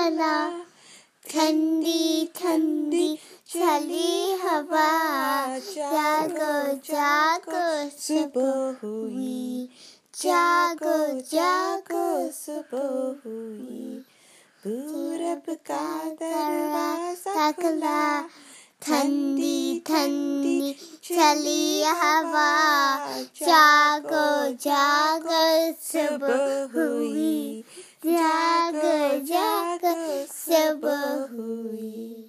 सकला। ठंडी ठंडी चली हवा, जागो जागो सुबह हुई, जागो जागो सुबह हुई। पूरब का दरवाज़ा खुला, ठंडी ठंडी चली हवा, जागो जागो सुबह हुई, जागो जागो सुबह हुई।